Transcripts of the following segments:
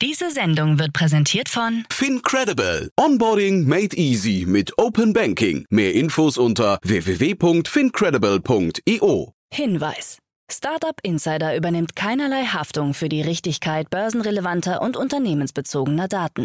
Diese Sendung wird präsentiert von FinCredible. Onboarding made easy mit Open Banking. Mehr Infos unter www.fincredible.io. Hinweis. Startup Insider übernimmt keinerlei Haftung für die Richtigkeit börsenrelevanter und unternehmensbezogener Daten.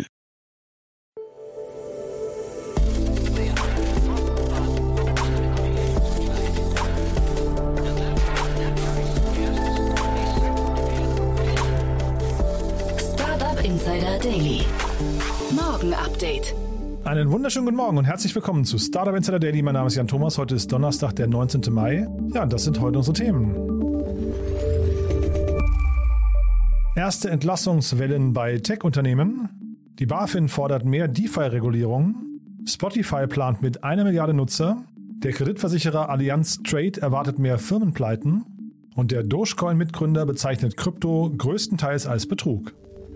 Startup Insider Daily. Morgen Update. Einen wunderschönen guten Morgen und herzlich willkommen zu Startup Insider Daily. Mein Name ist Jan Thomas. Heute ist Donnerstag, der 19. Mai. Ja, und das sind heute unsere Themen. Erste Entlassungswellen bei Tech-Unternehmen. Die BaFin fordert mehr DeFi-Regulierung. Spotify plant mit 1 Milliarde Nutzer. Der Kreditversicherer Allianz Trade erwartet mehr Firmenpleiten. Und der Dogecoin-Mitgründer bezeichnet Krypto größtenteils als Betrug.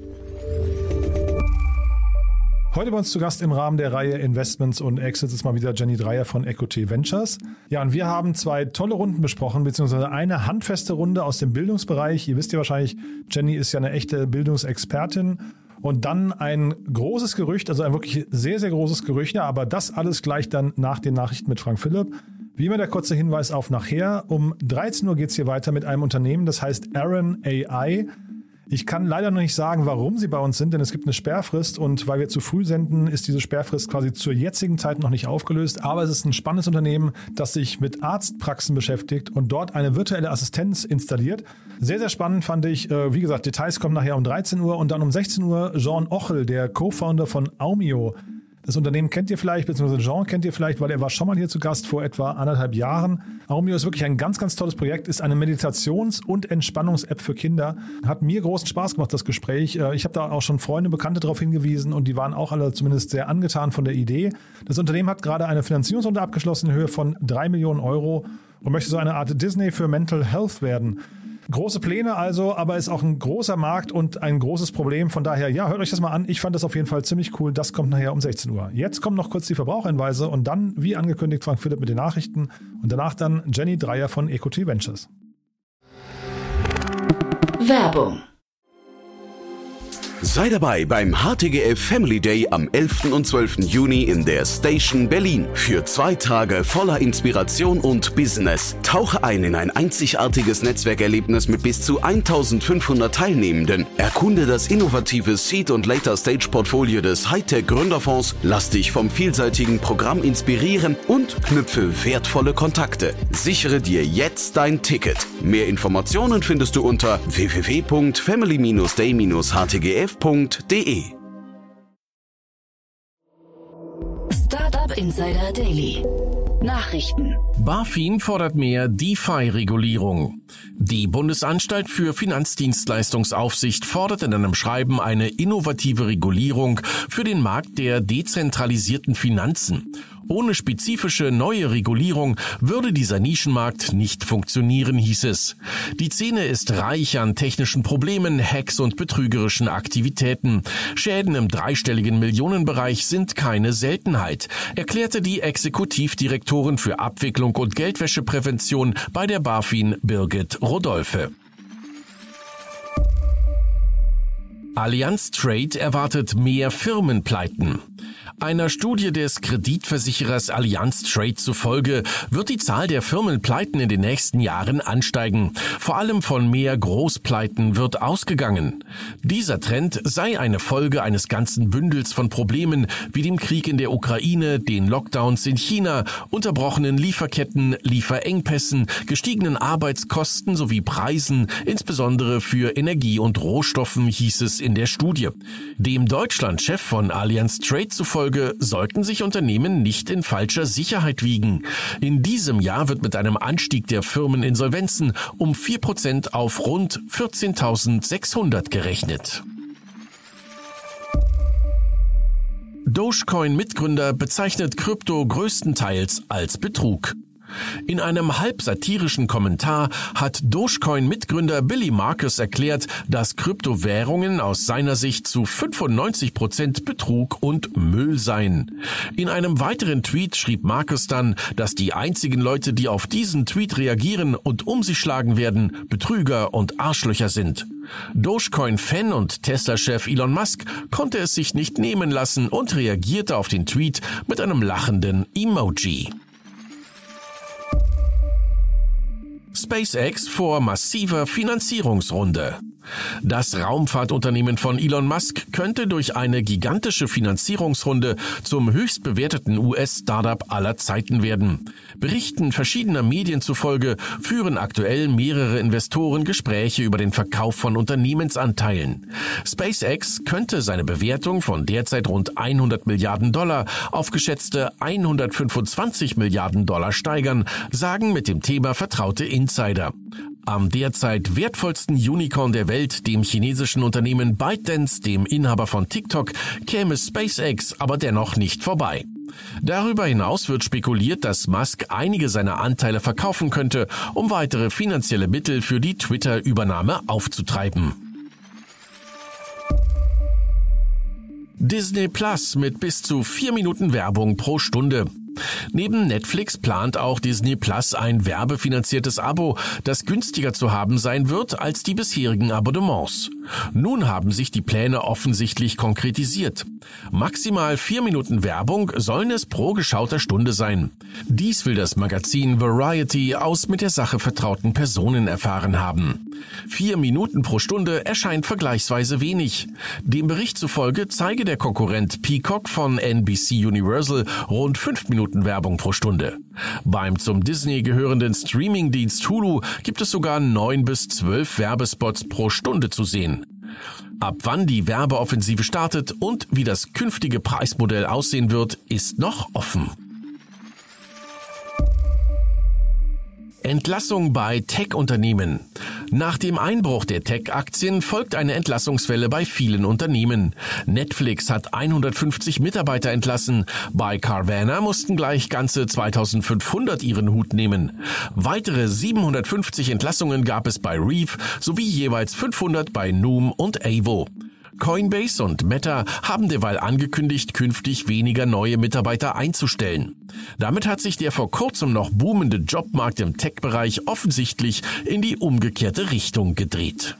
Heute bei uns zu Gast im Rahmen der Reihe Investments und Exits ist mal wieder Jenny Dreyer von Equity Ventures. Ja, und wir haben 2 tolle Runden besprochen, beziehungsweise eine handfeste Runde aus dem Bildungsbereich. Ihr wisst ja wahrscheinlich, Jenny ist ja eine echte Bildungsexpertin. Und dann ein großes Gerücht, also ein wirklich sehr, sehr großes Gerücht. Ja, aber das alles gleich dann nach den Nachrichten mit Frank Philipp. Wie immer der kurze Hinweis auf nachher. Um 13 Uhr geht es hier weiter mit einem Unternehmen, das heißt Aaron AI. Ich kann leider noch nicht sagen, warum sie bei uns sind, denn es gibt eine Sperrfrist und weil wir zu früh senden, ist diese Sperrfrist quasi zur jetzigen Zeit noch nicht aufgelöst. Aber es ist ein spannendes Unternehmen, das sich mit Arztpraxen beschäftigt und dort eine virtuelle Assistenz installiert. Sehr, sehr spannend fand ich. Wie gesagt, Details kommen nachher um 13 Uhr und dann um 16 Uhr Jean Ochel, der Co-Founder von Aumio. Das Unternehmen kennt ihr vielleicht, beziehungsweise Jean kennt ihr vielleicht, weil er war schon mal hier zu Gast vor etwa 1,5 Jahren. Aumio ist wirklich ein ganz, ganz tolles Projekt, ist eine Meditations- und Entspannungs-App für Kinder. Hat mir großen Spaß gemacht, das Gespräch. Ich habe da auch schon Freunde, Bekannte darauf hingewiesen und die waren auch alle zumindest sehr angetan von der Idee. Das Unternehmen hat gerade eine Finanzierungsrunde abgeschlossen in Höhe von 3 Millionen Euro und möchte so eine Art Disney für Mental Health werden. Große Pläne also, aber ist auch ein großer Markt und ein großes Problem. Von daher, ja, hört euch das mal an. Ich fand das auf jeden Fall ziemlich cool. Das kommt nachher um 16 Uhr. Jetzt kommen noch kurz die Verbraucherhinweise und dann, wie angekündigt, Frank Philipp mit den Nachrichten und danach dann Jenny Dreyer von Equity Ventures. Werbung. Sei dabei beim HTGF Family Day am 11. und 12. Juni in der Station Berlin. Für 2 Tage voller Inspiration und Business. Tauche ein in ein einzigartiges Netzwerkerlebnis mit bis zu 1500 Teilnehmenden. Erkunde das innovative Seed- und Later-Stage-Portfolio des Hightech-Gründerfonds. Lass dich vom vielseitigen Programm inspirieren und knüpfe wertvolle Kontakte. Sichere dir jetzt dein Ticket. Mehr Informationen findest du unter www.family-day-htgf.de. Startup Insider Daily. Nachrichten. BaFin fordert mehr DeFi-Regulierung. Die Bundesanstalt für Finanzdienstleistungsaufsicht fordert in einem Schreiben eine innovative Regulierung für den Markt der dezentralisierten Finanzen. Ohne spezifische neue Regulierung würde dieser Nischenmarkt nicht funktionieren, hieß es. Die Szene ist reich an technischen Problemen, Hacks und betrügerischen Aktivitäten. Schäden im dreistelligen Millionenbereich sind keine Seltenheit, erklärte die Exekutivdirektorin für Abwicklung und Geldwäscheprävention bei der BaFin, Birgit Rodolphe. Allianz Trade erwartet mehr Firmenpleiten. Einer Studie des Kreditversicherers Allianz Trade zufolge wird die Zahl der Firmenpleiten in den nächsten Jahren ansteigen. Vor allem von mehr Großpleiten wird ausgegangen. Dieser Trend sei eine Folge eines ganzen Bündels von Problemen wie dem Krieg in der Ukraine, den Lockdowns in China, unterbrochenen Lieferketten, Lieferengpässen, gestiegenen Arbeitskosten sowie Preisen, insbesondere für Energie und Rohstoffen, hieß es in der Studie. Dem Deutschlandchef von Allianz Trade zufolge sollten sich Unternehmen nicht in falscher Sicherheit wiegen. In diesem Jahr wird mit einem Anstieg der Firmeninsolvenzen um 4% auf rund 14.600 gerechnet. Dogecoin-Mitgründer bezeichnet Krypto größtenteils als Betrug. In einem halb satirischen Kommentar hat Dogecoin-Mitgründer Billy Markus erklärt, dass Kryptowährungen aus seiner Sicht zu 95% Betrug und Müll seien. In einem weiteren Tweet schrieb Markus dann, dass die einzigen Leute, die auf diesen Tweet reagieren und um sich schlagen werden, Betrüger und Arschlöcher sind. Dogecoin-Fan und Tesla-Chef Elon Musk konnte es sich nicht nehmen lassen und reagierte auf den Tweet mit einem lachenden Emoji. SpaceX vor massiver Finanzierungsrunde. Das Raumfahrtunternehmen von Elon Musk könnte durch eine gigantische Finanzierungsrunde zum höchst bewerteten US-Startup aller Zeiten werden. Berichten verschiedener Medien zufolge führen aktuell mehrere Investoren Gespräche über den Verkauf von Unternehmensanteilen. SpaceX könnte seine Bewertung von derzeit rund $100 Milliarden auf geschätzte $125 Milliarden steigern, sagen mit dem Thema vertraute Insider. Am derzeit wertvollsten Unicorn der Welt, dem chinesischen Unternehmen ByteDance, dem Inhaber von TikTok, käme SpaceX aber dennoch nicht vorbei. Darüber hinaus wird spekuliert, dass Musk einige seiner Anteile verkaufen könnte, um weitere finanzielle Mittel für die Twitter-Übernahme aufzutreiben. Disney Plus mit bis zu 4 Minuten Werbung pro Stunde. Neben Netflix plant auch Disney Plus ein werbefinanziertes Abo, das günstiger zu haben sein wird als die bisherigen Abonnements. Nun haben sich die Pläne offensichtlich konkretisiert. Maximal 4 Minuten Werbung sollen es pro geschauter Stunde sein. Dies will das Magazin Variety aus mit der Sache vertrauten Personen erfahren haben. 4 Minuten pro Stunde erscheint vergleichsweise wenig. Dem Bericht zufolge zeige der Konkurrent Peacock von NBC Universal rund 5 Minuten Werbung pro Stunde. Beim zum Disney gehörenden Streamingdienst Hulu gibt es sogar 9 bis 12 Werbespots pro Stunde zu sehen. Ab wann die Werbeoffensive startet und wie das künftige Preismodell aussehen wird, ist noch offen. Entlassung bei Tech-Unternehmen. Nach dem Einbruch der Tech-Aktien folgt eine Entlassungswelle bei vielen Unternehmen. Netflix hat 150 Mitarbeiter entlassen. Bei Carvana mussten gleich ganze 2500 ihren Hut nehmen. Weitere 750 Entlassungen gab es bei Reef sowie jeweils 500 bei Noom und Avo. Coinbase und Meta haben derweil angekündigt, künftig weniger neue Mitarbeiter einzustellen. Damit hat sich der vor kurzem noch boomende Jobmarkt im Tech-Bereich offensichtlich in die umgekehrte Richtung gedreht.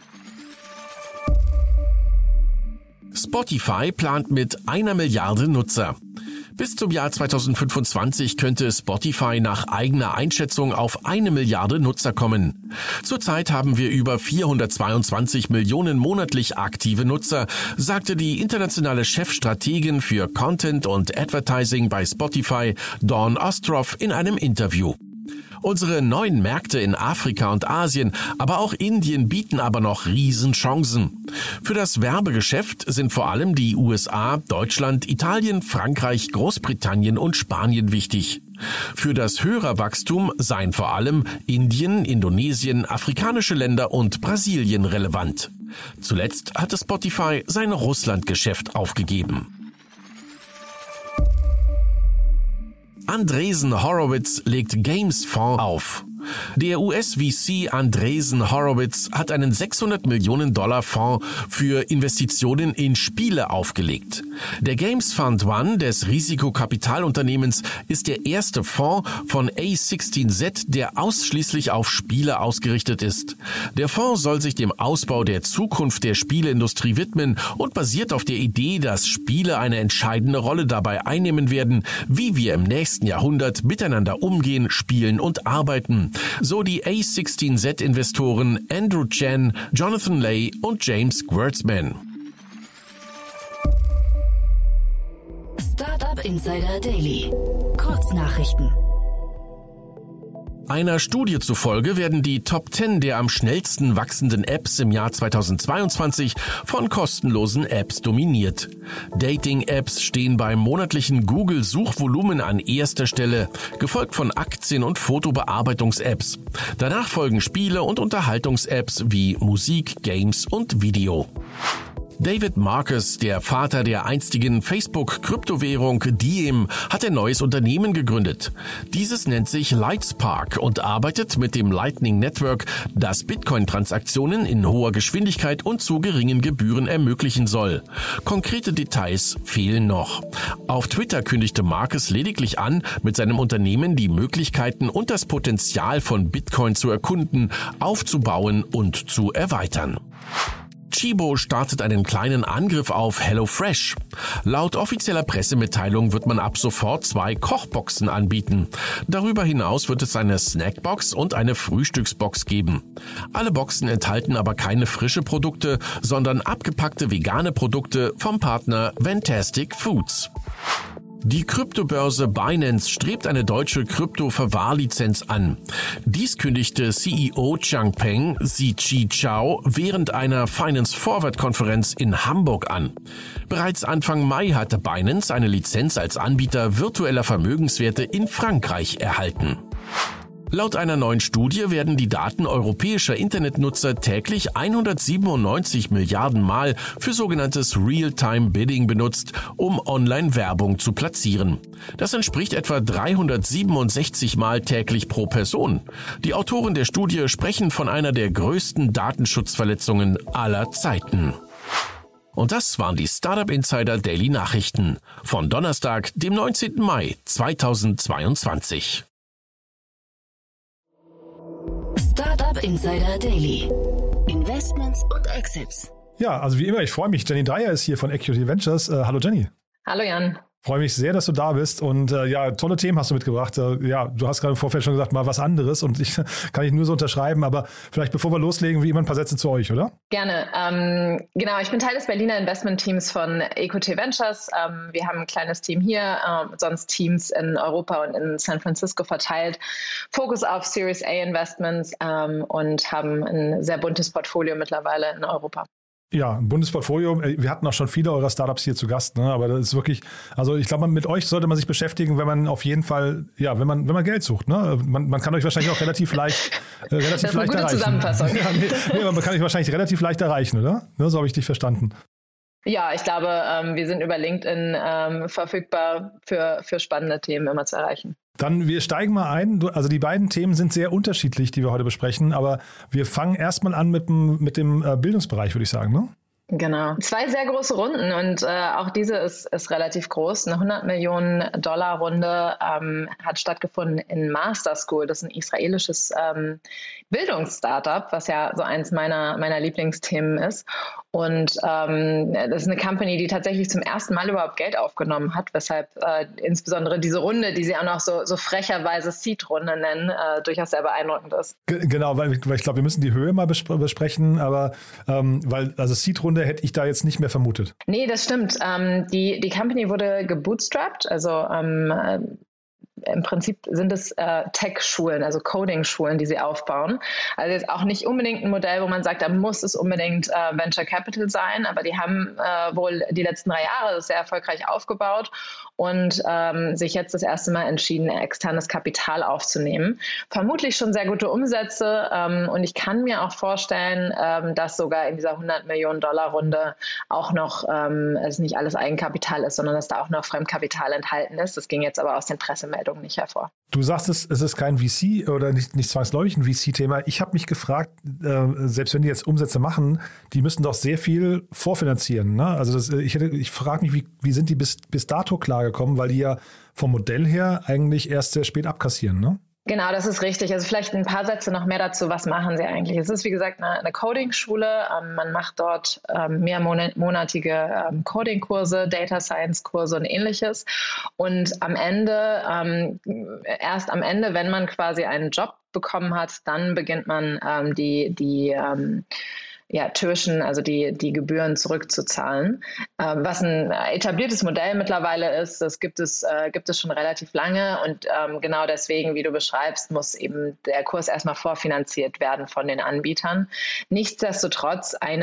Spotify plant mit 1 Milliarde Nutzer. Bis zum Jahr 2025 könnte Spotify nach eigener Einschätzung auf 1 Milliarde Nutzer kommen. Zurzeit haben wir über 422 Millionen monatlich aktive Nutzer, sagte die internationale Chefstrategin für Content und Advertising bei Spotify, Dawn Ostroff, in einem Interview. Unsere neuen Märkte in Afrika und Asien, aber auch Indien bieten aber noch Riesenchancen. Für das Werbegeschäft sind vor allem die USA, Deutschland, Italien, Frankreich, Großbritannien und Spanien wichtig. Für das Hörerwachstum seien vor allem Indien, Indonesien, afrikanische Länder und Brasilien relevant. Zuletzt hatte Spotify sein Russlandgeschäft aufgegeben. Andreessen Horowitz legt Games-Fonds auf. Der US-VC Andreessen Horowitz hat einen $600 Millionen Fonds für Investitionen in Spiele aufgelegt. Der Games Fund One des Risikokapitalunternehmens ist der erste Fonds von A16Z, der ausschließlich auf Spiele ausgerichtet ist. Der Fonds soll sich dem Ausbau der Zukunft der Spieleindustrie widmen und basiert auf der Idee, dass Spiele eine entscheidende Rolle dabei einnehmen werden, wie wir im nächsten Jahrhundert miteinander umgehen, spielen und arbeiten. So die A16Z-Investoren Andrew Chen, Jonathan Lay und James Gewurzman. Startup Insider Daily. Kurznachrichten. Einer Studie zufolge werden die Top 10 der am schnellsten wachsenden Apps im Jahr 2022 von kostenlosen Apps dominiert. Dating-Apps stehen beim monatlichen Google-Suchvolumen an erster Stelle, gefolgt von Aktien- und Fotobearbeitungs-Apps. Danach folgen Spiele- und Unterhaltungs-Apps wie Musik, Games und Video. David Marcus, der Vater der einstigen Facebook-Kryptowährung Diem, hat ein neues Unternehmen gegründet. Dieses nennt sich Lightspark und arbeitet mit dem Lightning Network, das Bitcoin-Transaktionen in hoher Geschwindigkeit und zu geringen Gebühren ermöglichen soll. Konkrete Details fehlen noch. Auf Twitter kündigte Marcus lediglich an, mit seinem Unternehmen die Möglichkeiten und das Potenzial von Bitcoin zu erkunden, aufzubauen und zu erweitern. Chibo startet einen kleinen Angriff auf HelloFresh. Laut offizieller Pressemitteilung wird man ab sofort 2 Kochboxen anbieten. Darüber hinaus wird es eine Snackbox und eine Frühstücksbox geben. Alle Boxen enthalten aber keine frische Produkte, sondern abgepackte vegane Produkte vom Partner Fantastic Foods. Die Kryptobörse Binance strebt eine deutsche Krypto-Verwahrlizenz an. Dies kündigte CEO Changpeng Ziqi Zhao während einer Finance Forward-Konferenz in Hamburg an. Bereits Anfang Mai hatte Binance eine Lizenz als Anbieter virtueller Vermögenswerte in Frankreich erhalten. Laut einer neuen Studie werden die Daten europäischer Internetnutzer täglich 197 Milliarden Mal für sogenanntes Real-Time-Bidding benutzt, um Online-Werbung zu platzieren. Das entspricht etwa 367 Mal täglich pro Person. Die Autoren der Studie sprechen von einer der größten Datenschutzverletzungen aller Zeiten. Und das waren die Startup Insider Daily Nachrichten von Donnerstag, dem 19. Mai 2022. Startup Insider Daily. Investments und Exits. Ja, also wie immer, ich freue mich. Jenny Dreier ist hier von Equity Ventures. Hallo Jenny. Hallo Jan. Freue mich sehr, dass du da bist und ja, tolle Themen hast du mitgebracht. Ja, du hast gerade im Vorfeld schon gesagt, mal was anderes und kann ich nur so unterschreiben, aber vielleicht bevor wir loslegen, wie immer ein paar Sätze zu euch, oder? Gerne. Genau, ich bin Teil des Berliner Investment-Teams von Equity Ventures. Wir haben ein kleines Team hier, sonst Teams in Europa und in San Francisco verteilt. Fokus auf Series A Investments und haben ein sehr buntes Portfolio mittlerweile in Europa. Ja, ein buntes Portfolio. Wir hatten auch schon viele eurer Startups hier zu Gast, ne? Aber das ist wirklich, also ich glaube, mit euch sollte man sich beschäftigen, wenn man auf jeden Fall, ja, wenn man Geld sucht, ne? Man kann euch wahrscheinlich auch relativ leicht erreichen. Das ist eine gute Zusammenfassung. Ja, nee, man kann euch wahrscheinlich relativ leicht erreichen, oder? Ne, so habe ich dich verstanden. Ja, ich glaube, wir sind über LinkedIn verfügbar für spannende Themen immer zu erreichen. Dann, wir steigen mal ein. Also die beiden Themen sind sehr unterschiedlich, die wir heute besprechen, aber wir fangen erstmal an mit dem Bildungsbereich, würde ich sagen, ne? Genau. 2 sehr große Runden und auch diese ist relativ groß. Eine $100 Millionen Runde hat stattgefunden in Master School. Das ist ein israelisches Bildungsstartup, was ja so eins meiner Lieblingsthemen ist. Und das ist eine Company, die tatsächlich zum ersten Mal überhaupt Geld aufgenommen hat, weshalb insbesondere diese Runde, die sie auch noch so frecherweise Seed-Runde nennen, durchaus sehr beeindruckend ist. Genau, weil ich glaube, wir müssen die Höhe mal besprechen, aber weil Seed-Runde hätte ich da jetzt nicht mehr vermutet. Nee, das stimmt. Die Company wurde gebootstrapped, also im Prinzip sind es Tech-Schulen, also Coding-Schulen, die sie aufbauen. Also jetzt auch nicht unbedingt ein Modell, wo man sagt, da muss es unbedingt Venture Capital sein, aber die haben wohl die letzten 3 Jahre sehr erfolgreich aufgebaut und sich jetzt das erste Mal entschieden, externes Kapital aufzunehmen. Vermutlich schon sehr gute Umsätze und ich kann mir auch vorstellen, dass sogar in dieser $100 Millionen Runde auch noch es nicht alles Eigenkapital ist, sondern dass da auch noch Fremdkapital enthalten ist. Das ging jetzt aber aus den Pressemeldungen nicht hervor. Du sagst, es ist kein VC oder nicht zwangsläufig ein VC-Thema. Ich habe mich gefragt, selbst wenn die jetzt Umsätze machen, die müssen doch sehr viel vorfinanzieren. Ne? Also ich frage mich, wie sind die bis dato klargekommen, weil die ja vom Modell her eigentlich erst sehr spät abkassieren, ne? Genau, das ist richtig. Also vielleicht ein paar Sätze noch mehr dazu. Was machen sie eigentlich? Es ist, wie gesagt, eine Coding-Schule. Man macht dort mehrmonatige Coding-Kurse, Data Science-Kurse und Ähnliches. Und erst am Ende, wenn man quasi einen Job bekommen hat, dann beginnt man Tuition, also die Gebühren zurückzuzahlen. Was ein etabliertes Modell mittlerweile ist, das gibt es schon relativ lange und genau deswegen, wie du beschreibst, muss eben der Kurs erstmal vorfinanziert werden von den Anbietern. Nichtsdestotrotz eine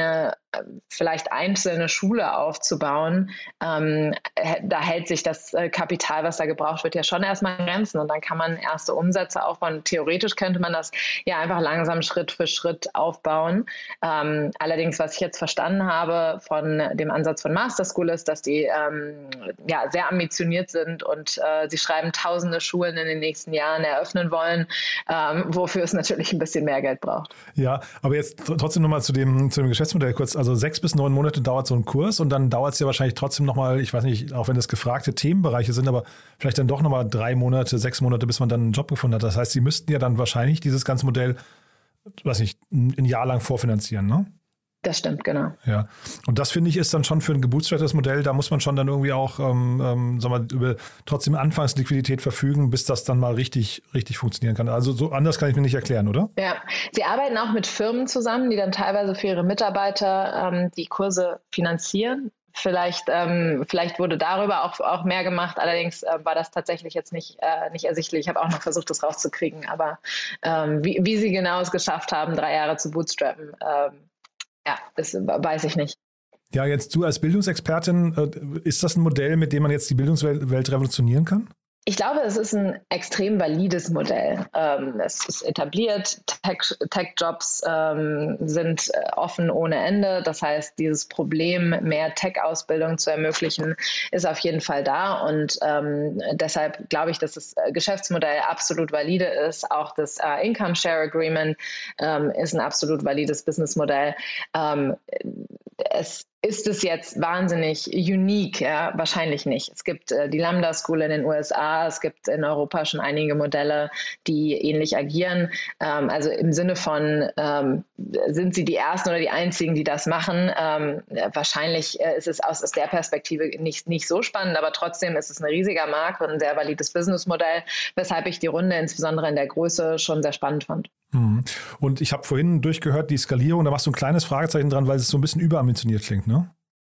vielleicht einzelne Schule aufzubauen, da hält sich das Kapital, was da gebraucht wird, ja schon erstmal in Grenzen und dann kann man erste Umsätze aufbauen. Theoretisch könnte man das ja einfach langsam Schritt für Schritt aufbauen. Allerdings, was ich jetzt verstanden habe von dem Ansatz von Master School ist, dass die sehr ambitioniert sind und sie schreiben tausende Schulen in den nächsten Jahren eröffnen wollen, wofür es natürlich ein bisschen mehr Geld braucht. Ja, aber jetzt trotzdem nochmal zu dem Geschäftsmodell kurz. Also 6 bis 9 Monate dauert so ein Kurs und dann dauert es ja wahrscheinlich trotzdem nochmal, ich weiß nicht, auch wenn das gefragte Themenbereiche sind, aber vielleicht dann doch nochmal 3 Monate, 6 Monate, bis man dann einen Job gefunden hat. Das heißt, Sie müssten ja dann wahrscheinlich dieses ganze Modell, weiß nicht, ein Jahr lang vorfinanzieren, ne? Das stimmt, genau. Ja, und das finde ich ist dann schon für ein gebootstraptes Modell, da muss man schon dann irgendwie auch über trotzdem Anfangsliquidität verfügen, bis das dann mal richtig funktionieren kann. Also so anders kann ich mir nicht erklären, oder? Ja, Sie arbeiten auch mit Firmen zusammen, die dann teilweise für ihre Mitarbeiter die Kurse finanzieren. Vielleicht wurde darüber auch mehr gemacht, allerdings war das tatsächlich jetzt nicht ersichtlich. Ich habe auch noch versucht, das rauszukriegen, aber wie Sie genau es geschafft haben, 3 Jahre zu bootstrappen, das weiß ich nicht. Ja, jetzt du als Bildungsexpertin, ist das ein Modell, mit dem man jetzt die Bildungswelt revolutionieren kann? Ich glaube, es ist ein extrem valides Modell. Es ist etabliert, Tech-Jobs sind offen ohne Ende. Das heißt, dieses Problem, mehr Tech-Ausbildung zu ermöglichen, ist auf jeden Fall da. Und deshalb glaube ich, dass das Geschäftsmodell absolut valide ist. Auch das Income Share Agreement ist ein absolut valides Businessmodell. Ist es jetzt wahnsinnig unique? Ja, wahrscheinlich nicht. Es gibt die Lambda School in den USA, es gibt in Europa schon einige Modelle, die ähnlich agieren. Also im Sinne von, sind sie die Ersten oder die Einzigen, die das machen? Wahrscheinlich ist es aus der Perspektive nicht so spannend, aber trotzdem ist es ein riesiger Markt und ein sehr valides Businessmodell, weshalb ich die Runde insbesondere in der Größe schon sehr spannend fand. Und ich habe vorhin durchgehört, die Skalierung, da machst du ein kleines Fragezeichen dran, weil es so ein bisschen überambitioniert klingt, ne?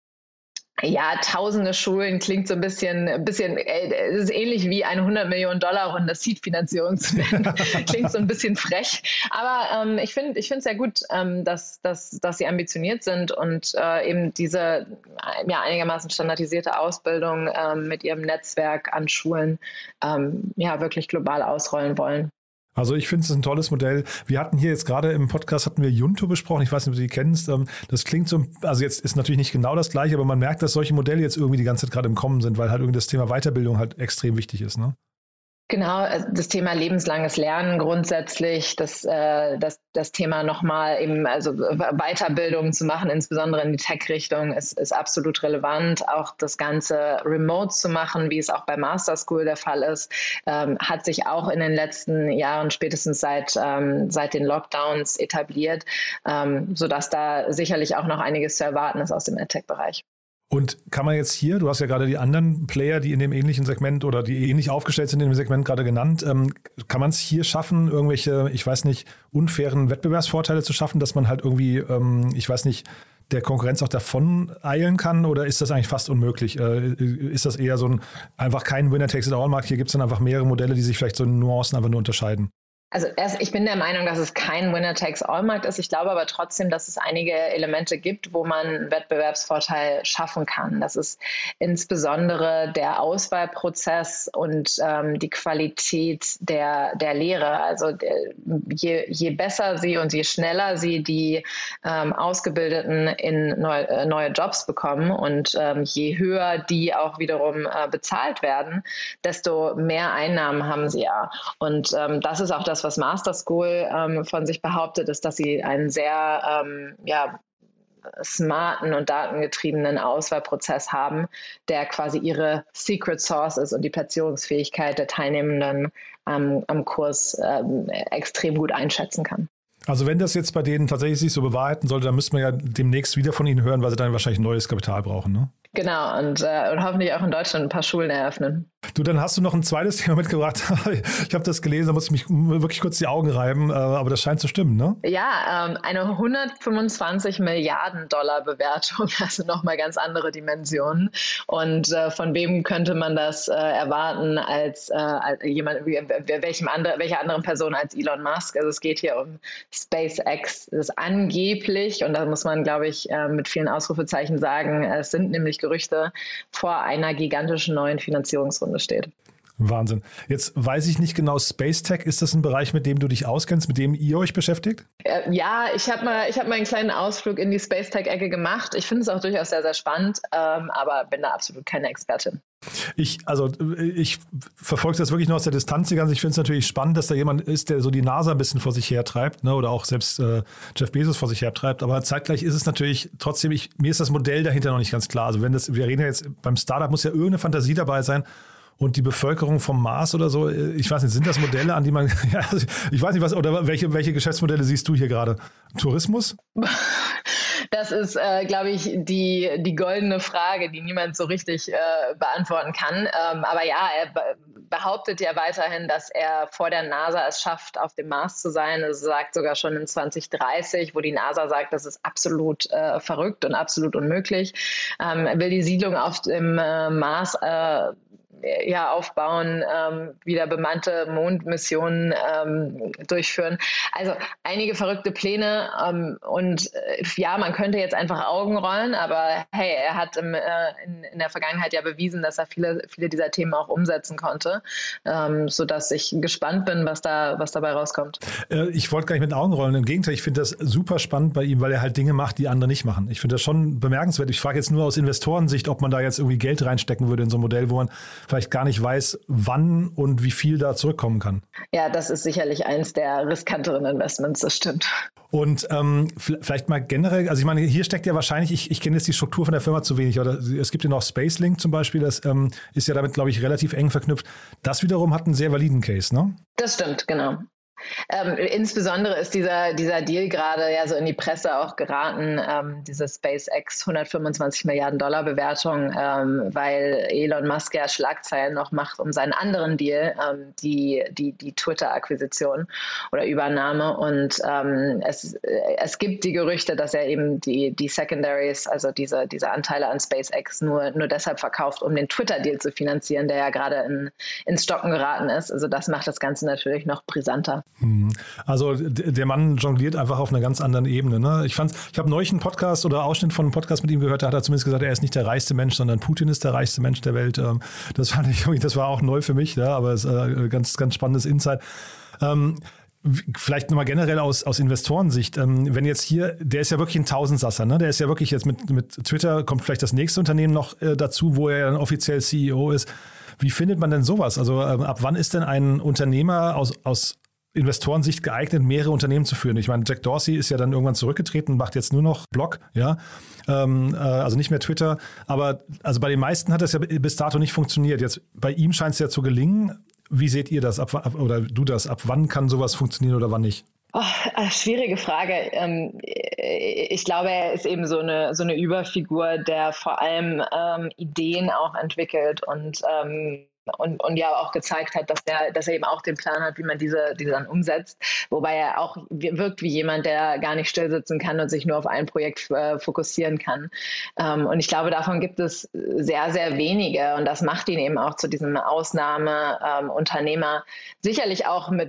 Ja, tausende Schulen klingt so ein bisschen, es ist ähnlich wie eine $100 Millionen Runde Seed-Finanzierung zu nennen. Klingt so ein bisschen frech. Aber ich finde es sehr gut, dass sie ambitioniert sind und eben diese einigermaßen standardisierte Ausbildung mit ihrem Netzwerk an Schulen wirklich global ausrollen wollen. Also ich finde es ein tolles Modell. Wir hatten hier jetzt gerade im Podcast Junto besprochen. Ich weiß nicht, ob du die kennst. Das klingt so, also jetzt ist natürlich nicht genau das Gleiche, aber man merkt, dass solche Modelle jetzt irgendwie die ganze Zeit gerade im Kommen sind, weil halt irgendwie das Thema Weiterbildung halt extrem wichtig ist, ne? Genau, das Thema lebenslanges Lernen grundsätzlich, das Thema nochmal eben, also Weiterbildung zu machen, insbesondere in die Tech-Richtung, ist absolut relevant. Auch das Ganze remote zu machen, wie es auch bei Master School der Fall ist, hat sich auch in den letzten Jahren, spätestens seit den Lockdowns etabliert, sodass da sicherlich auch noch einiges zu erwarten ist aus dem EdTech-Bereich. Und kann man jetzt hier, du hast ja gerade die anderen Player, die in dem ähnlichen Segment oder die ähnlich aufgestellt sind in dem Segment gerade genannt, kann man es hier schaffen, irgendwelche, ich weiß nicht, unfairen Wettbewerbsvorteile zu schaffen, dass man halt irgendwie, ich weiß nicht, der Konkurrenz auch davon eilen kann, oder ist das eigentlich fast unmöglich? Ist das eher so einfach kein Winner-Takes-it-all-Markt? Hier gibt es dann einfach mehrere Modelle, die sich vielleicht so in Nuancen einfach nur unterscheiden. Also ich bin der Meinung, dass es kein Winner-Takes-all-Markt ist. Ich glaube aber trotzdem, dass es einige Elemente gibt, wo man einen Wettbewerbsvorteil schaffen kann. Das ist insbesondere der Auswahlprozess und die Qualität der Lehre. Also je besser sie und je schneller sie die Ausgebildeten in neue Jobs bekommen und je höher die auch wiederum bezahlt werden, desto mehr Einnahmen haben sie ja. Und das ist auch das, was Master School von sich behauptet, ist, dass sie einen sehr smarten und datengetriebenen Auswahlprozess haben, der quasi ihre Secret Sauce ist und die Platzierungsfähigkeit der Teilnehmenden am Kurs extrem gut einschätzen kann. Also wenn das jetzt bei denen tatsächlich sich so bewahrheiten sollte, dann müsste man ja demnächst wieder von ihnen hören, weil sie dann wahrscheinlich neues Kapital brauchen, ne? Genau, und hoffentlich auch in Deutschland ein paar Schulen eröffnen. Du, dann hast du noch ein zweites Thema mitgebracht. Ich habe das gelesen, da muss ich mich wirklich kurz die Augen reiben, aber das scheint zu stimmen, ne? Ja, eine 125 Milliarden Dollar Bewertung, also nochmal ganz andere Dimensionen. Und von wem könnte man das erwarten als jemand, welcher anderen Person als Elon Musk? Also es geht hier um SpaceX, das ist angeblich, und da muss man, glaube ich, mit vielen Ausrufezeichen sagen, es sind nämlich Gerüchte, vor einer gigantischen neuen Finanzierungsrunde steht. Wahnsinn. Jetzt weiß ich nicht genau, Space Tech, ist das ein Bereich, mit dem du dich auskennst, mit dem ihr euch beschäftigt? Ja, ich hab mal einen kleinen Ausflug in die Space Tech-Ecke gemacht. Ich finde es auch durchaus sehr, sehr spannend, aber bin da absolut keine Expertin. Ich verfolge das wirklich nur aus der Distanz. Ich finde es natürlich spannend, dass da jemand ist, der so die NASA ein bisschen vor sich hertreibt, ne? Oder auch selbst Jeff Bezos vor sich hertreibt. Aber zeitgleich ist es natürlich trotzdem, mir ist das Modell dahinter noch nicht ganz klar. Also wir reden ja jetzt, beim Startup muss ja irgendeine Fantasie dabei sein. Und die Bevölkerung vom Mars oder so, ich weiß nicht, sind das Modelle, an die man, ja, ich weiß nicht was, oder welche Geschäftsmodelle siehst du hier gerade? Tourismus? Das ist, glaube ich, die goldene Frage, die niemand so richtig beantworten kann. Aber ja, er behauptet ja weiterhin, dass er vor der NASA es schafft, auf dem Mars zu sein. Er sagt sogar schon in 2030, wo die NASA sagt, das ist absolut verrückt und absolut unmöglich. Er will die Siedlung auf dem Mars aufbauen, wieder bemannte Mondmissionen durchführen. Also einige verrückte Pläne und man könnte jetzt einfach Augen rollen, aber hey, er hat in der Vergangenheit ja bewiesen, dass er viele dieser Themen auch umsetzen konnte, sodass ich gespannt bin, was dabei rauskommt. Ich wollte gar nicht mit den Augen rollen, im Gegenteil, ich finde das super spannend bei ihm, weil er halt Dinge macht, die andere nicht machen. Ich finde das schon bemerkenswert. Ich frage jetzt nur aus Investorensicht, ob man da jetzt irgendwie Geld reinstecken würde in so ein Modell, wo man vielleicht gar nicht weiß, wann und wie viel da zurückkommen kann. Ja, das ist sicherlich eins der riskanteren Investments, das stimmt. Und vielleicht mal generell, also ich meine, hier steckt ja wahrscheinlich, ich kenne jetzt die Struktur von der Firma zu wenig, oder es gibt ja noch SpaceLink zum Beispiel, das ist ja damit, glaube ich, relativ eng verknüpft. Das wiederum hat einen sehr validen Case, ne? Das stimmt, genau. Insbesondere ist dieser Deal gerade ja so in die Presse auch geraten, diese SpaceX 125 Milliarden Dollar Bewertung, weil Elon Musk ja Schlagzeilen noch macht um seinen anderen Deal, die Twitter-Akquisition oder Übernahme. Und es gibt die Gerüchte, dass er eben die Secondaries, also diese Anteile an SpaceX nur deshalb verkauft, um den Twitter-Deal zu finanzieren, der ja gerade ins Stocken geraten ist. Also das macht das Ganze natürlich noch brisanter. Also der Mann jongliert einfach auf einer ganz anderen Ebene. Ne? Ich habe neulich einen Podcast oder Ausschnitt von einem Podcast mit ihm gehört, da hat er zumindest gesagt, er ist nicht der reichste Mensch, sondern Putin ist der reichste Mensch der Welt. Das war auch neu für mich, ja, aber es ist ganz, ganz spannendes Insight. Vielleicht nochmal generell aus Investorensicht, wenn jetzt hier, der ist ja wirklich ein Tausendsasser, ne? Der ist ja wirklich jetzt mit Twitter, kommt vielleicht das nächste Unternehmen noch dazu, wo er dann offiziell CEO ist. Wie findet man denn sowas? Also ab wann ist denn ein Unternehmer aus Investorensicht geeignet, mehrere Unternehmen zu führen? Ich meine, Jack Dorsey ist ja dann irgendwann zurückgetreten, macht jetzt nur noch Blog, ja, also nicht mehr Twitter. Aber also bei den meisten hat das ja bis dato nicht funktioniert. Jetzt bei ihm scheint es ja zu gelingen. Wie seht ihr das? Ab wann kann sowas funktionieren oder wann nicht? Schwierige Frage. Ich glaube, er ist eben so eine Überfigur, der vor allem Ideen auch entwickelt und ja auch gezeigt hat, dass er eben auch den Plan hat, wie man diese dann umsetzt. Wobei er auch wirkt wie jemand, der gar nicht still sitzen kann und sich nur auf ein Projekt fokussieren kann. Und ich glaube, davon gibt es sehr, sehr wenige. Und das macht ihn eben auch zu diesem Ausnahmeunternehmer. Sicherlich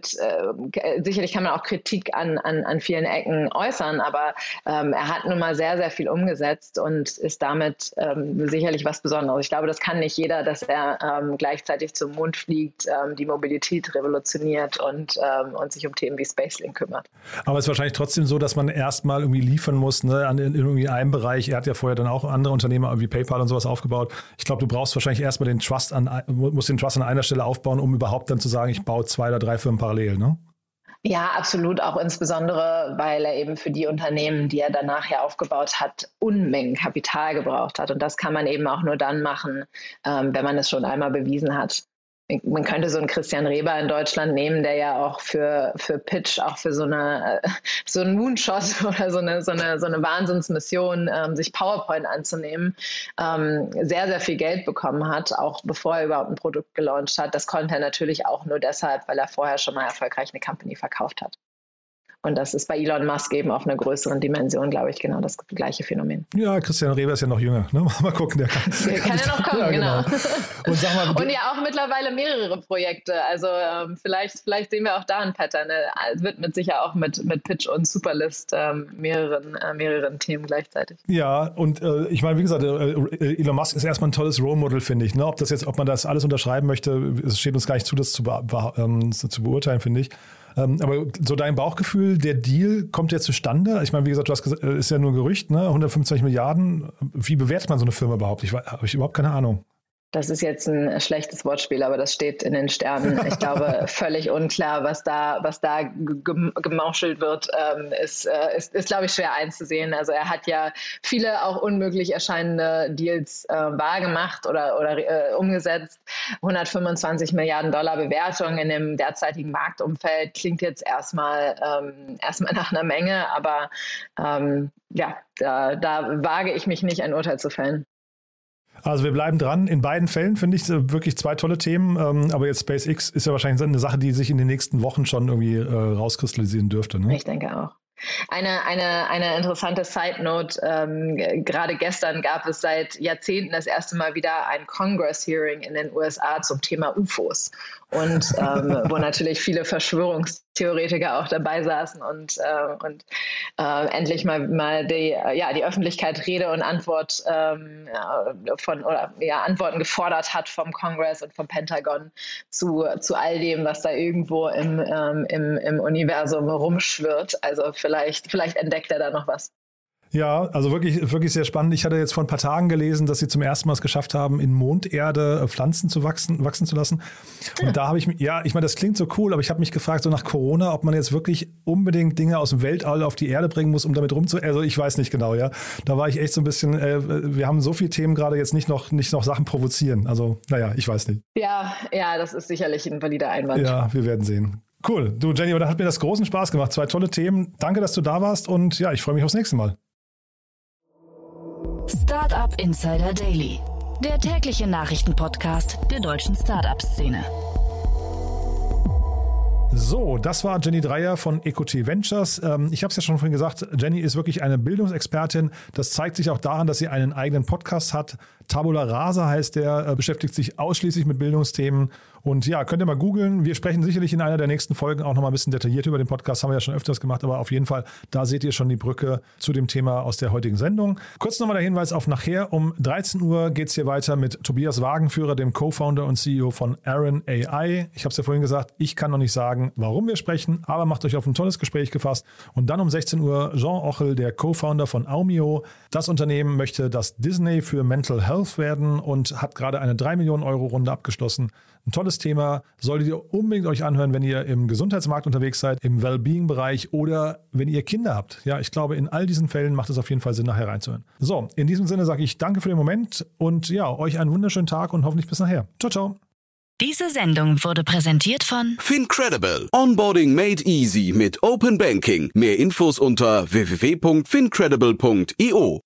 kann man auch Kritik an vielen Ecken äußern, aber er hat nun mal sehr, sehr viel umgesetzt und ist damit sicherlich was Besonderes. Ich glaube, das kann nicht jeder, dass er gleichzeitig zum Mond fliegt, die Mobilität revolutioniert und sich um Themen wie SpaceLink kümmert. Aber es ist wahrscheinlich trotzdem so, dass man erstmal irgendwie liefern muss, ne, in irgendwie einem Bereich. Er hat ja vorher dann auch andere Unternehmen wie PayPal und sowas aufgebaut. Ich glaube, du brauchst wahrscheinlich erstmal musst den Trust an einer Stelle aufbauen, um überhaupt dann zu sagen, ich baue 2 oder 3 Firmen parallel, ne? Ja, absolut. Auch insbesondere, weil er eben für die Unternehmen, die er danach ja aufgebaut hat, Unmengen Kapital gebraucht hat. Und das kann man eben auch nur dann machen, wenn man es schon einmal bewiesen hat. Man könnte so einen Christian Reber in Deutschland nehmen, der ja auch für Pitch, auch für so einen Moonshot oder so eine Wahnsinnsmission, sich PowerPoint anzunehmen, sehr, sehr viel Geld bekommen hat, auch bevor er überhaupt ein Produkt gelauncht hat. Das konnte er natürlich auch nur deshalb, weil er vorher schon mal erfolgreich eine Company verkauft hat. Und das ist bei Elon Musk eben auf einer größeren Dimension, glaube ich, genau das gleiche Phänomen. Ja, Christian Reber ist ja noch jünger. Ne? Mal gucken, der kann ja noch kommen, ja, genau. Und, sag mal, und ja auch mittlerweile mehrere Projekte. Also vielleicht sehen wir auch da ein Pattern. Es wird mit sicher auch mit Pitch und Superlist mehreren Themen gleichzeitig. Ja, und ich meine, wie gesagt, Elon Musk ist erstmal ein tolles Role Model, finde ich. Ne? Ob man das alles unterschreiben möchte, es steht uns gar nicht zu, das zu beurteilen, finde ich. Aber so dein Bauchgefühl, der Deal kommt ja zustande. Ich meine, wie gesagt, du hast gesagt, ist ja nur ein Gerücht, ne? 125 Milliarden. Wie bewertet man so eine Firma überhaupt? Habe ich überhaupt keine Ahnung. Das ist jetzt ein schlechtes Wortspiel, aber das steht in den Sternen. Ich glaube, völlig unklar, was da gemauschelt wird, ist glaube ich, schwer einzusehen. Also er hat ja viele auch unmöglich erscheinende Deals wahrgemacht oder umgesetzt. 125 Milliarden Dollar Bewertung in dem derzeitigen Marktumfeld klingt jetzt erstmal nach einer Menge, aber da wage ich mich nicht, ein Urteil zu fällen. Also wir bleiben dran. In beiden Fällen finde ich wirklich zwei tolle Themen. Aber jetzt SpaceX ist ja wahrscheinlich eine Sache, die sich in den nächsten Wochen schon irgendwie rauskristallisieren dürfte. Ne? Ich denke auch. Eine interessante Side-Note, gerade gestern gab es seit Jahrzehnten das erste Mal wieder ein Congress-Hearing in den USA zum Thema UFOs und wo natürlich viele Verschwörungstheoretiker auch dabei saßen und endlich mal die Öffentlichkeit Rede und Antwort Antworten gefordert hat vom Kongress und vom Pentagon zu all dem, was da irgendwo im Universum rumschwirrt. Also vielleicht entdeckt er da noch was. Ja, also wirklich, wirklich sehr spannend. Ich hatte jetzt vor ein paar Tagen gelesen, dass sie zum ersten Mal es geschafft haben, in Monderde Pflanzen zu wachsen zu lassen. Und da habe ich ich meine, das klingt so cool, aber ich habe mich gefragt, so nach Corona, ob man jetzt wirklich unbedingt Dinge aus dem Weltall auf die Erde bringen muss, um damit also ich weiß nicht genau, ja. Da war ich echt so ein bisschen, wir haben so viele Themen gerade jetzt nicht noch Sachen provozieren. Also, naja, ich weiß nicht. Ja, das ist sicherlich ein valider Einwand. Ja, wir werden sehen. Cool. Du, Jenny, aber da hat mir das großen Spaß gemacht. 2 tolle Themen. Danke, dass du da warst und ja, ich freue mich aufs nächste Mal. Startup Insider Daily, der tägliche Nachrichtenpodcast der deutschen Startup-Szene. So, das war Jenny Dreyer von EcoT Ventures. Ich habe es ja schon vorhin gesagt, Jenny ist wirklich eine Bildungsexpertin. Das zeigt sich auch daran, dass sie einen eigenen Podcast hat. Tabula Rasa heißt der, beschäftigt sich ausschließlich mit Bildungsthemen. Und ja, könnt ihr mal googeln. Wir sprechen sicherlich in einer der nächsten Folgen auch nochmal ein bisschen detailliert über den Podcast. Haben wir ja schon öfters gemacht, aber auf jeden Fall, da seht ihr schon die Brücke zu dem Thema aus der heutigen Sendung. Kurz nochmal der Hinweis auf nachher. Um 13 Uhr geht es hier weiter mit Tobias Wagenführer, dem Co-Founder und CEO von Aaron AI. Ich habe es ja vorhin gesagt, ich kann noch nicht sagen, warum wir sprechen, aber macht euch auf ein tolles Gespräch gefasst. Und dann um 16 Uhr Jean Ochel, der Co-Founder von Aumio. Das Unternehmen möchte das Disney für Mental Health werden und hat gerade eine 3 Millionen Euro Runde abgeschlossen. Ein tolles Thema, solltet ihr unbedingt euch anhören, wenn ihr im Gesundheitsmarkt unterwegs seid, im Wellbeing-Bereich oder wenn ihr Kinder habt. Ja, ich glaube, in all diesen Fällen macht es auf jeden Fall Sinn, nachher reinzuhören. So, in diesem Sinne sage ich danke für den Moment und ja, euch einen wunderschönen Tag und hoffentlich bis nachher. Ciao, ciao. Diese Sendung wurde präsentiert von FinCredible. Onboarding made easy mit Open Banking. Mehr Infos unter www.fincredible.io.